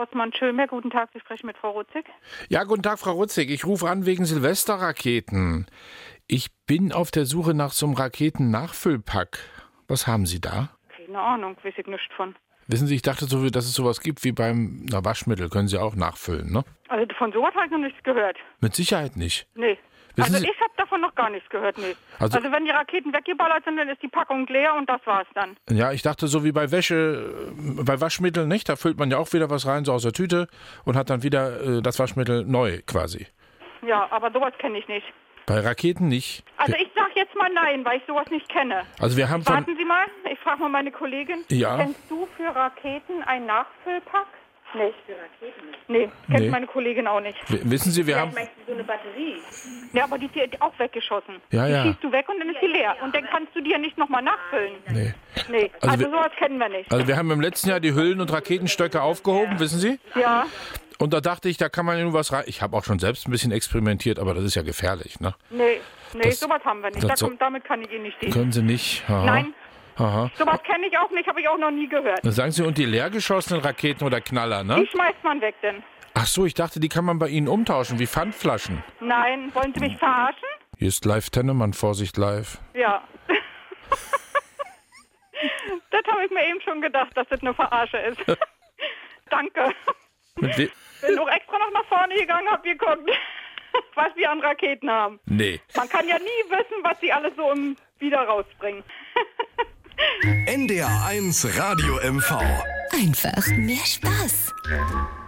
Rotzmann-Schönberg. Guten Tag, Sie sprechen mit Frau Rutzig. Ja, guten Tag, Frau Rutzig. Ich rufe an wegen Silvesterraketen. Ich bin auf der Suche nach so einem Raketen-Nachfüllpack. Was haben Sie da? Keine Ahnung, weiß ich nichts von. Wissen Sie, ich dachte so, dass es sowas gibt wie beim Waschmittel. Können Sie auch nachfüllen, ne? Also von sowas habe ich noch nichts gehört. Mit Sicherheit nicht. Nee. Wissen Also Sie- ich habe davon noch gar nichts gehört, nee. Also- Also wenn die Raketen weggeballert sind, dann ist die Packung leer und das war's dann. Ja, ich dachte so wie bei bei Waschmitteln, nicht? Da füllt man ja auch wieder was rein, so aus der Tüte und hat dann wieder das Waschmittel neu quasi. Ja, aber sowas kenne ich nicht. Bei Raketen nicht. Also ich sag jetzt mal nein, weil ich sowas nicht kenne. Also wir haben von... Warten Sie mal, ich frage mal meine Kollegin. Ja. Kennst du für Raketen ein Nachfüllpack? Nee. Für Raketen nicht? Nee, kennt Nee. meine Kollegin auch nicht. Wissen Sie, wir haben... So eine Batterie. Ja, aber die ist auch weggeschossen. Ja, die ja. schießt du weg und dann ist sie leer. Und dann kannst du die ja nicht nochmal nachfüllen. Nee. Nee, Also also wir- sowas kennen wir nicht. Also wir haben im letzten Jahr die Hüllen- und Raketenstöcke aufgehoben, wissen Sie? Ja, Und da dachte ich, da kann man ja nur was rein... Ich habe auch schon selbst ein bisschen experimentiert, aber das ist ja gefährlich, ne? nee, Das- sowas haben wir nicht. das- Damit kann ich Ihnen nicht dienen. Können Sie nicht? Aha. Nein, Aha. sowas kenne ich auch nicht, habe ich auch noch nie gehört. Dann sagen Sie, und die leergeschossenen Raketen oder Knaller, Die ne? schmeißt man weg denn. Ach so, ich dachte, die kann man bei Ihnen umtauschen, wie Pfandflaschen. Nein, wollen Sie mich verarschen? Hier ist live Tennemann, Vorsicht live. Ja. Das habe ich mir eben schon gedacht, dass das eine Verarsche ist. Danke. Bin auch extra noch nach vorne gegangen, hab geguckt, was die an Raketen haben. Nee. Man kann ja nie wissen, was sie alles so wieder rausbringen. NDR 1 Radio MV. Einfach mehr Spaß.